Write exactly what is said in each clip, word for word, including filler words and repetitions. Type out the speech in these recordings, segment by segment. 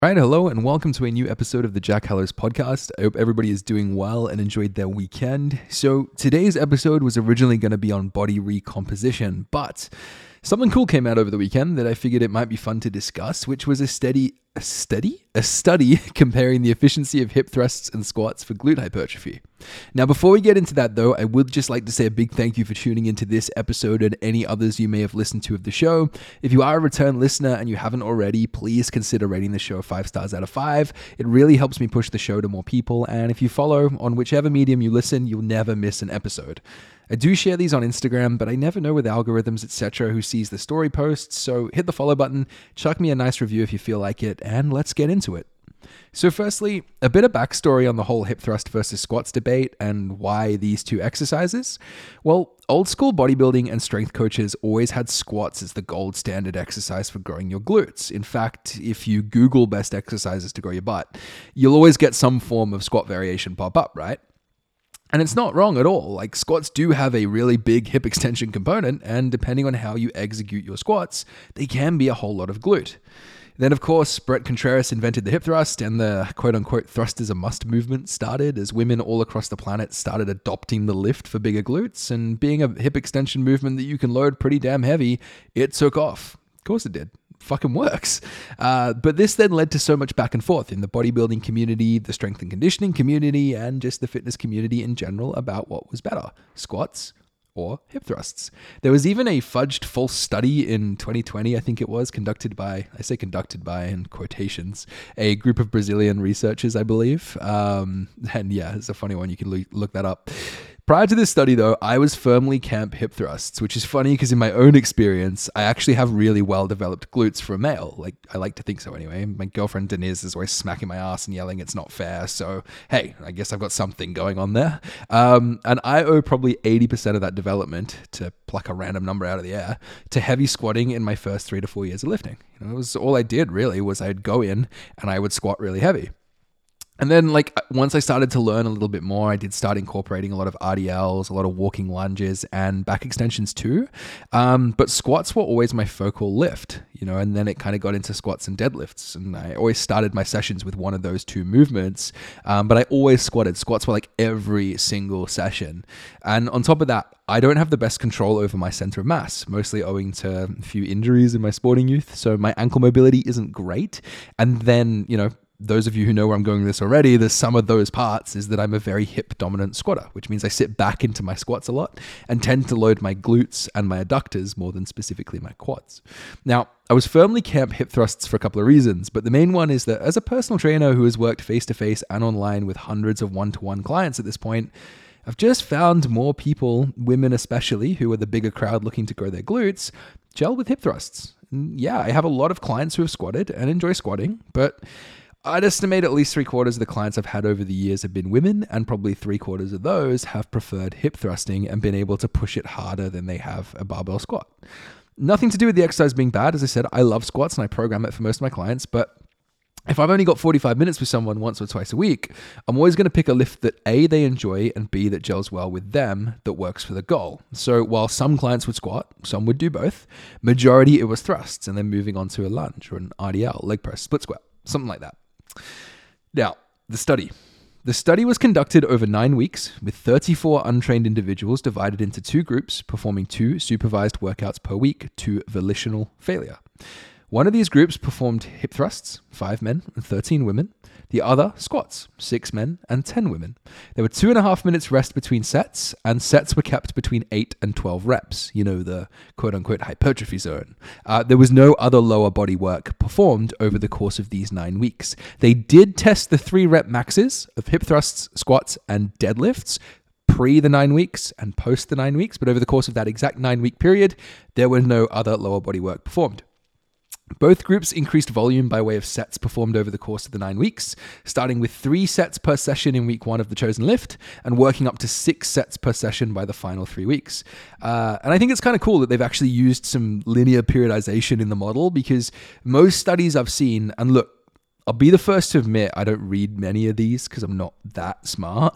Right, hello and welcome to a new episode of the Jack Hallows podcast. I hope everybody is doing well and enjoyed their weekend. So today's episode was originally going to be on body recomposition, but something cool came out over the weekend that I figured it might be fun to discuss, which was a steady, a study? A study comparing the efficiency of hip thrusts and squats for glute hypertrophy. Now, before we get into that though, I would just like to say a big thank you for tuning into this episode and any others you may have listened to of the show. If you are a return listener and you haven't already, please consider rating the show five stars out of five. It really helps me push the show to more people. And if you follow on whichever medium you listen, you'll never miss an episode. I do share these on Instagram, but I never know with algorithms, et cetera, who sees the story posts. So hit the follow button, chuck me a nice review if you feel like it, and let's get into it. So firstly, a bit of backstory on the whole hip thrust versus squats debate and why these two exercises. Well, old school bodybuilding and strength coaches always had squats as the gold standard exercise for growing your glutes. In fact, if you Google best exercises to grow your butt, you'll always get some form of squat variation pop up, right? And it's not wrong at all. Like, squats do have a really big hip extension component, and depending on how you execute your squats, they can be a whole lot of glute. Then, of course, Bret Contreras invented the hip thrust, and the quote-unquote thrust is a must movement started as women all across the planet started adopting the lift for bigger glutes, and being a hip extension movement that you can load pretty damn heavy, it took off. Of course it did. Fucking works. Uh, but this then led to so much back and forth in the bodybuilding community, the strength and conditioning community, and just the fitness community in general about what was better, squats or hip thrusts. There was even a fudged false study in twenty twenty, I think it was, conducted by, I say conducted by in quotations, a group of Brazilian researchers, I believe. Um, and yeah, it's a funny one. You can lo- look that up. Prior to this study, though, I was firmly camp hip thrusts, which is funny because in my own experience, I actually have really well-developed glutes for a male. Like, I like to think so anyway. My girlfriend Denise is always smacking my ass and yelling it's not fair. So, hey, I guess I've got something going on there. Um, and I owe probably eighty percent of that development, to pluck a random number out of the air, to heavy squatting in my first three to four years of lifting. You know, it was all I did really was I'd go in and I would squat really heavy. And then, like, once I started to learn a little bit more, I did start incorporating a lot of R D Ls, a lot of walking lunges, and back extensions too. Um, but squats were always my focal lift, you know, and then it kind of got into squats and deadlifts. And I always started my sessions with one of those two movements, um, but I always squatted. Squats were like every single session. And on top of that, I don't have the best control over my center of mass, mostly owing to a few injuries in my sporting youth. So my ankle mobility isn't great. And then, you know, those of you who know where I'm going with this already, the sum of those parts is that I'm a very hip dominant squatter, which means I sit back into my squats a lot and tend to load my glutes and my adductors more than specifically my quads. Now, I was firmly camp hip thrusts for a couple of reasons, but the main one is that as a personal trainer who has worked face-to-face and online with hundreds of one-to-one clients at this point, I've just found more people, women especially, who are the bigger crowd looking to grow their glutes, gel with hip thrusts. And yeah, I have a lot of clients who have squatted and enjoy squatting, but I'd estimate at least three quarters of the clients I've had over the years have been women, and probably three quarters of those have preferred hip thrusting and been able to push it harder than they have a barbell squat. Nothing to do with the exercise being bad. As I said, I love squats and I program it for most of my clients, but if I've only got forty-five minutes with someone once or twice a week, I'm always going to pick a lift that A, they enjoy, and B, that gels well with them, that works for the goal. So while some clients would squat, some would do both, majority it was thrusts, and then moving on to a lunge or an R D L, leg press, split squat, something like that. Now, the study. The study was conducted over nine weeks with thirty-four untrained individuals divided into two groups, performing two supervised workouts per week to volitional failure. One of these groups performed hip thrusts, five men and thirteen women. The other, squats, six men and ten women. There were two and a half minutes rest between sets, and sets were kept between eight and twelve reps, you know, the quote-unquote hypertrophy zone. Uh, there was no other lower body work performed over the course of these nine weeks. They did test the three rep maxes of hip thrusts, squats, and deadlifts pre the nine weeks and post the nine weeks, but over the course of that exact nine-week period, there were no other lower body work performed. Both groups increased volume by way of sets performed over the course of the nine weeks, starting with three sets per session in week one of the chosen lift and working up to six sets per session by the final three weeks. Uh, and I think it's kind of cool that they've actually used some linear periodization in the model, because most studies I've seen, and look, I'll be the first to admit I don't read many of these because I'm not that smart.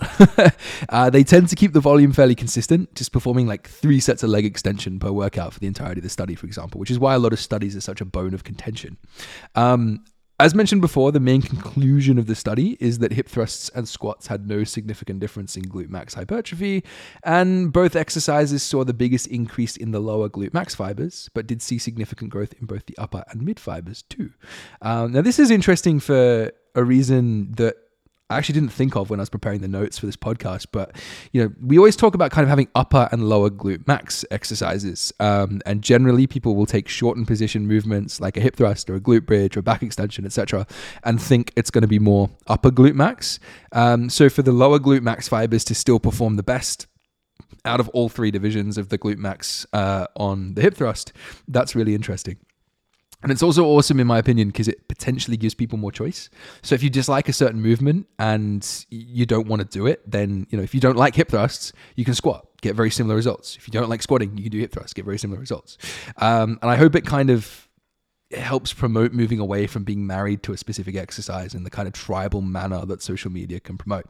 uh, they tend to keep the volume fairly consistent, just performing like three sets of leg extension per workout for the entirety of the study, for example, which is why a lot of studies are such a bone of contention. Um, As mentioned before, the main conclusion of the study is that hip thrusts and squats had no significant difference in glute max hypertrophy, and both exercises saw the biggest increase in the lower glute max fibers, but did see significant growth in both the upper and mid fibers too. Um, now, this is interesting for a reason that I actually didn't think of when I was preparing the notes for this podcast, but you know, we always talk about kind of having upper and lower glute max exercises, um, and generally people will take shortened position movements like a hip thrust or a glute bridge or back extension, et cetera, and think it's going to be more upper glute max. Um, so for the lower glute max fibers to still perform the best out of all three divisions of the glute max uh, on the hip thrust, that's really interesting. And it's also awesome, in my opinion, because it potentially gives people more choice. So if you dislike a certain movement and you don't want to do it, then, you know, if you don't like hip thrusts, you can squat, get very similar results. If you don't like squatting, you can do hip thrusts, get very similar results. Um, and I hope it kind of it helps promote moving away from being married to a specific exercise in the kind of tribal manner that social media can promote.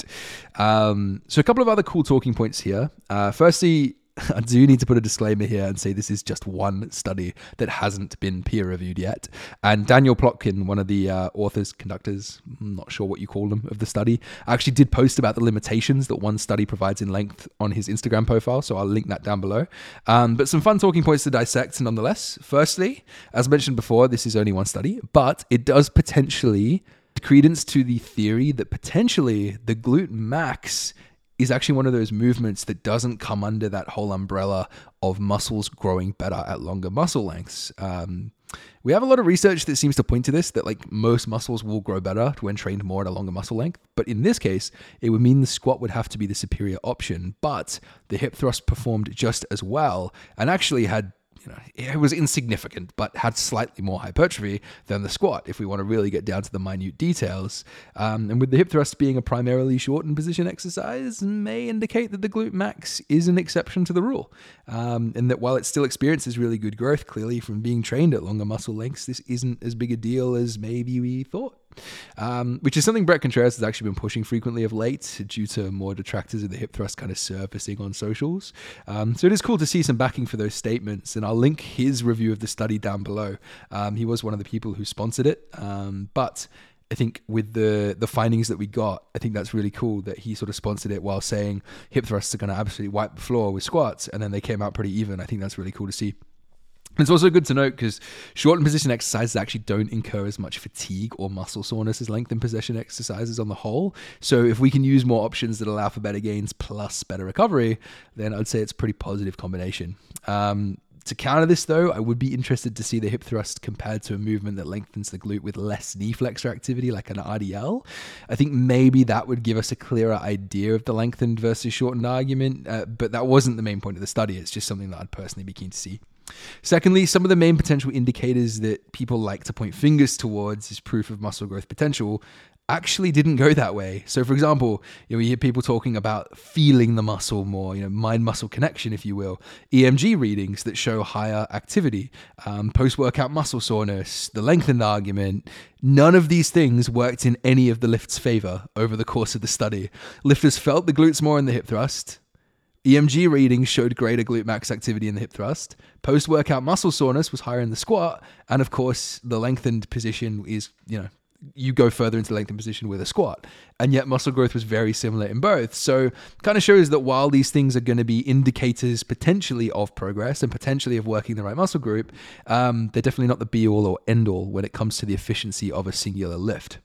Um, so a couple of other cool talking points here. Uh, firstly, I do need to put a disclaimer here and say this is just one study that hasn't been peer-reviewed yet. And Daniel Plotkin, one of the uh, authors, conductors, I'm not sure what you call them, of the study, actually did post about the limitations that one study provides in length on his Instagram profile, so I'll link that down below. Um, but some fun talking points to dissect nonetheless. Firstly, as mentioned before, this is only one study, but it does potentially credence to the theory that potentially the glute max is actually one of those movements that doesn't come under that whole umbrella of muscles growing better at longer muscle lengths. Um, we have a lot of research that seems to point to this, that like most muscles will grow better when trained more at a longer muscle length. But in this case, it would mean the squat would have to be the superior option, but the hip thrust performed just as well and actually had You know, it was insignificant, but had slightly more hypertrophy than the squat, if we want to really get down to the minute details. Um, and with the hip thrust being a primarily shortened position exercise, may indicate that the glute max is an exception to the rule. Um, and that while it still experiences really good growth, clearly from being trained at longer muscle lengths, this isn't as big a deal as maybe we thought. Um, which is something Bret Contreras has actually been pushing frequently of late due to more detractors of the hip thrust kind of surfacing on socials. Um, so it is cool to see some backing for those statements, and I'll link his review of the study down below. Um, he was one of the people who sponsored it, um, but I think with the the findings that we got, I think that's really cool that he sort of sponsored it while saying hip thrusts are going to absolutely wipe the floor with squats, and then they came out pretty even. I think that's really cool to see. It's also good to note because shortened position exercises actually don't incur as much fatigue or muscle soreness as lengthened position exercises on the whole. So if we can use more options that allow for better gains plus better recovery, then I'd say it's a pretty positive combination. Um, to counter this though, I would be interested to see the hip thrust compared to a movement that lengthens the glute with less knee flexor activity like an R D L. I think maybe that would give us a clearer idea of the lengthened versus shortened argument, uh, but that wasn't the main point of the study. It's just something that I'd personally be keen to see. Secondly, some of the main potential indicators that people like to point fingers towards as proof of muscle growth potential actually didn't go that way. So for example, you know, we hear people talking about feeling the muscle more, you know, mind-muscle connection, if you will, E M G readings that show higher activity, um, post-workout muscle soreness, the lengthened argument. None of these things worked in any of the lift's favor over the course of the study. Lifters felt the glutes more in the hip thrust. E M G readings showed greater glute max activity in the hip thrust. Post-workout muscle soreness was higher in the squat. And of course, the lengthened position is, you know, you go further into lengthened position with a squat. And yet muscle growth was very similar in both. So kind of shows that while these things are going to be indicators potentially of progress and potentially of working the right muscle group, um, they're definitely not the be-all or end-all when it comes to the efficiency of a singular lift.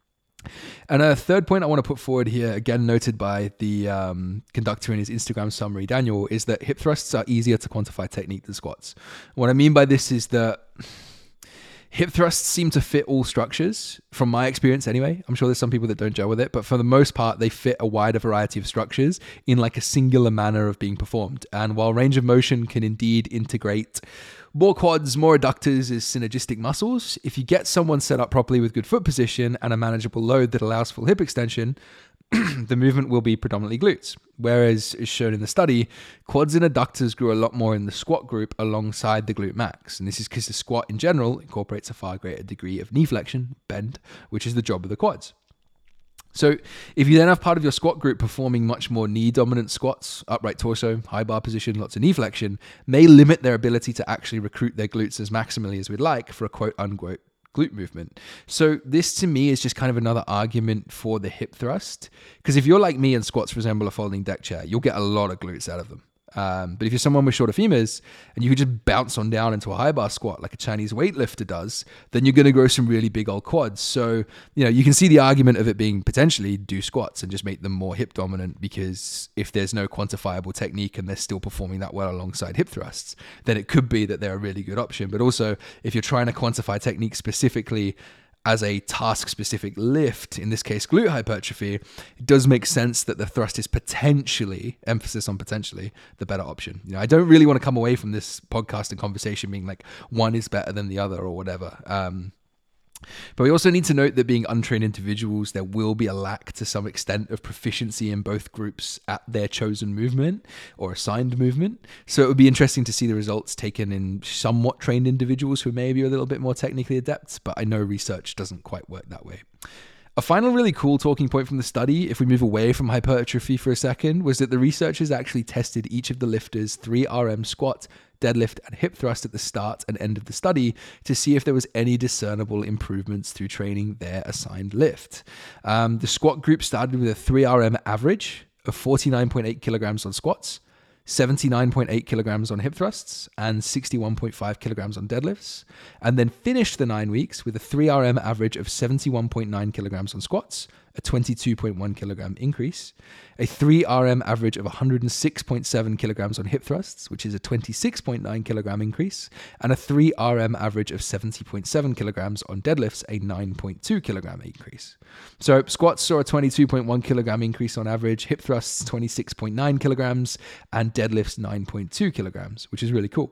And a third point I want to put forward here, again noted by the um, conductor in his Instagram summary, Daniel, is that hip thrusts are easier to quantify technique than squats. What I mean by this is that hip thrusts seem to fit all structures, from my experience anyway. I'm sure there's some people that don't gel with it, but for the most part, they fit a wider variety of structures in like a singular manner of being performed. And while range of motion can indeed integrate more quads, more adductors as synergistic muscles, if you get someone set up properly with good foot position and a manageable load that allows full hip extension, the movement will be predominantly glutes. Whereas, as shown in the study, quads and adductors grew a lot more in the squat group alongside the glute max. And this is because the squat in general incorporates a far greater degree of knee flexion, bend, which is the job of the quads. So if you then have part of your squat group performing much more knee dominant squats, upright torso, high bar position, lots of knee flexion, may limit their ability to actually recruit their glutes as maximally as we'd like for a quote unquote glute movement. So this to me is just kind of another argument for the hip thrust. Because if you're like me and squats resemble a folding deck chair, you'll get a lot of glutes out of them. Um, but if you're someone with shorter femurs and you could just bounce on down into a high bar squat like a Chinese weightlifter does, then you're going to grow some really big old quads. So, you know, you can see the argument of it being potentially do squats and just make them more hip dominant, because if there's no quantifiable technique and they're still performing that well alongside hip thrusts, then it could be that they're a really good option. But also, if you're trying to quantify technique specifically as a task-specific lift, in this case glute hypertrophy, it does make sense that the thrust is potentially, emphasis on potentially, the better option. You know, I don't really want to come away from this podcast and conversation being like one is better than the other or whatever. Um, But we also need to note that being untrained individuals, there will be a lack to some extent of proficiency in both groups at their chosen movement or assigned movement. So it would be interesting to see the results taken in somewhat trained individuals who may be a little bit more technically adept, but I know research doesn't quite work that way. A final really cool talking point from the study, if we move away from hypertrophy for a second, was that the researchers actually tested each of the lifters' three R M squat, deadlift, and hip thrust at the start and end of the study to see if there was any discernible improvements through training their assigned lift. Um, the squat group started with a three R M average of forty-nine point eight kilograms on squats, seventy-nine point eight kilograms on hip thrusts, and sixty-one point five kilograms on deadlifts, and then finished the nine weeks with a three R M average of seventy-one point nine kilograms on squats, a twenty-two point one kilogram increase, a three R M average of one hundred six point seven kilograms on hip thrusts, which is a twenty-six point nine kilogram increase, and a three R M average of seventy point seven kilograms on deadlifts, a nine point two kilogram increase. So squats saw a twenty-two point one kilogram increase on average, hip thrusts twenty-six point nine kilograms, and deadlifts nine point two kilograms, which is really cool.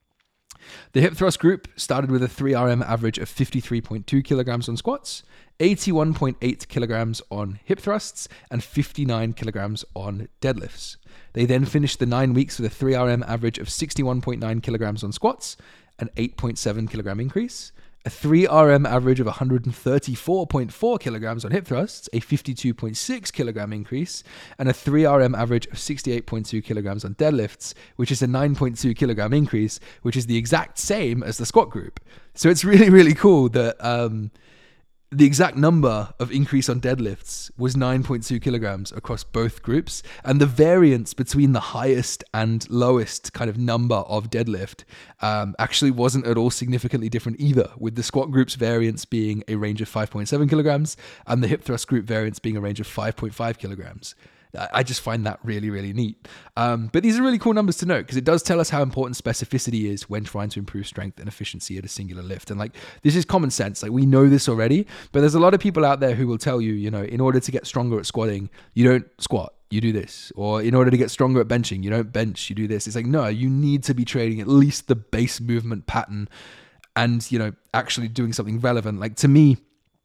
The hip thrust group started with a three R M average of fifty-three point two kilograms on squats, eighty-one point eight kilograms on hip thrusts, and fifty-nine kilograms on deadlifts. They then finished the nine weeks with a three R M average of sixty-one point nine kilograms on squats, an eight point seven kilogram increase, a three R M average of one hundred thirty-four point four kilograms on hip thrusts, a fifty-two point six kilogram increase, and a three R M average of sixty-eight point two kilograms on deadlifts, which is a nine point two kilogram increase, which is the exact same as the squat group. So it's really, really cool that um, the exact number of increase on deadlifts was nine point two kilograms across both groups. And the variance between the highest and lowest kind of number of deadlift um, actually wasn't at all significantly different either, with the squat group's variance being a range of five point seven kilograms and the hip thrust group variance being a range of five point five kilograms. I just find that really, really neat. Um, but these are really cool numbers to note because it does tell us how important specificity is when trying to improve strength and efficiency at a singular lift. And like, this is common sense. Like, we know this already, but there's a lot of people out there who will tell you, you know, in order to get stronger at squatting, you don't squat, you do this. Or in order to get stronger at benching, you don't bench, you do this. It's like, no, you need to be training at least the base movement pattern and, you know, actually doing something relevant. Like, to me,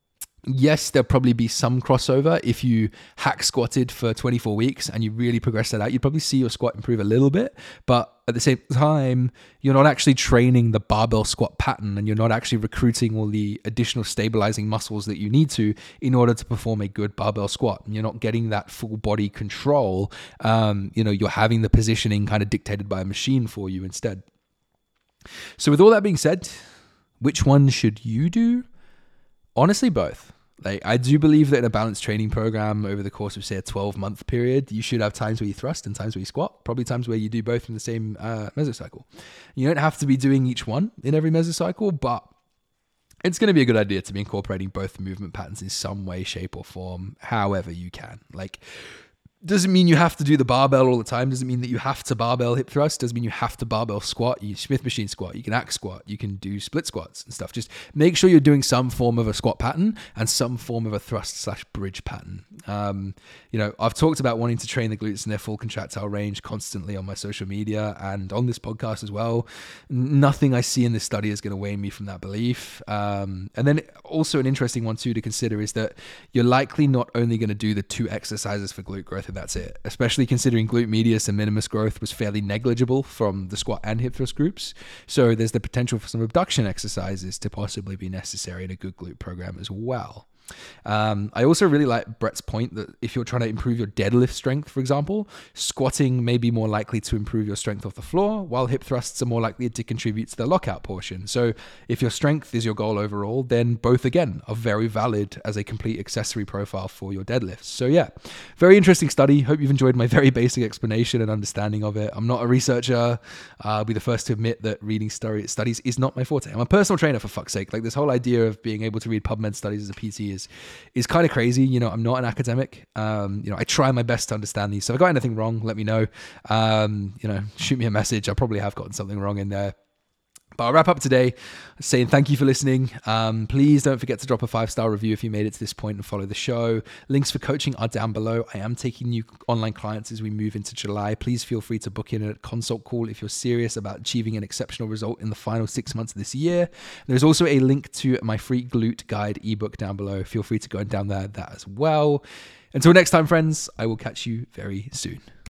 yes, there'll probably be some crossover. If you hack squatted for twenty-four weeks and you really progress that out, you'd probably see your squat improve a little bit. But at the same time, you're not actually training the barbell squat pattern and you're not actually recruiting all the additional stabilizing muscles that you need to in order to perform a good barbell squat. And you're not getting that full body control. Um, you know, you're having the positioning kind of dictated by a machine for you instead. So with all that being said, which one should you do? Honestly, both. Like, I do believe that in a balanced training program over the course of, say, a twelve month period, you should have times where you thrust and times where you squat, probably times where you do both in the same uh, mesocycle. You don't have to be doing each one in every mesocycle, but it's going to be a good idea to be incorporating both movement patterns in some way, shape, or form, however you can. Like, doesn't mean you have to do the barbell all the time. Doesn't mean that you have to barbell hip thrust. Doesn't mean you have to barbell squat. You Smith machine squat. You can axe squat. You can do split squats and stuff. Just make sure you're doing some form of a squat pattern and some form of a thrust slash bridge pattern. Um, you know, I've talked about wanting to train the glutes in their full contractile range constantly on my social media and on this podcast as well. Nothing I see in this study is going to wane me from that belief. Um, and then also an interesting one too to consider is that you're likely not only going to do the two exercises for glute growth and that's it, especially considering glute medius and minimus growth was fairly negligible from the squat and hip thrust groups. So there's the potential for some abduction exercises to possibly be necessary in a good glute program as well. Um, I also really like Brett's point that if you're trying to improve your deadlift strength, for example, squatting may be more likely to improve your strength off the floor, while hip thrusts are more likely to contribute to the lockout portion. So if your strength is your goal overall, then both, again, are very valid as a complete accessory profile for your deadlifts. So yeah, very interesting study. Hope you've enjoyed my very basic explanation and understanding of it. I'm not a researcher. Uh, I'll be the first to admit that reading story studies is not my forte. I'm a personal trainer, for fuck's sake. Like, this whole idea of being able to read PubMed studies as a P T is is kind of crazy. You know, I'm not an academic. Um, you know, I try my best to understand these. So if I got anything wrong, let me know. Um, you know, shoot me a message. I probably have gotten something wrong in there. But I'll wrap up today saying thank you for listening. Um, please don't forget to drop a five-star review if you made it to this point and follow the show. Links for coaching are down below. I am taking new online clients as we move into July. Please feel free to book in a consult call if you're serious about achieving an exceptional result in the final six months of this year. There's also a link to my free glute guide ebook down below. Feel free to go and download that as well. Until next time, friends, I will catch you very soon.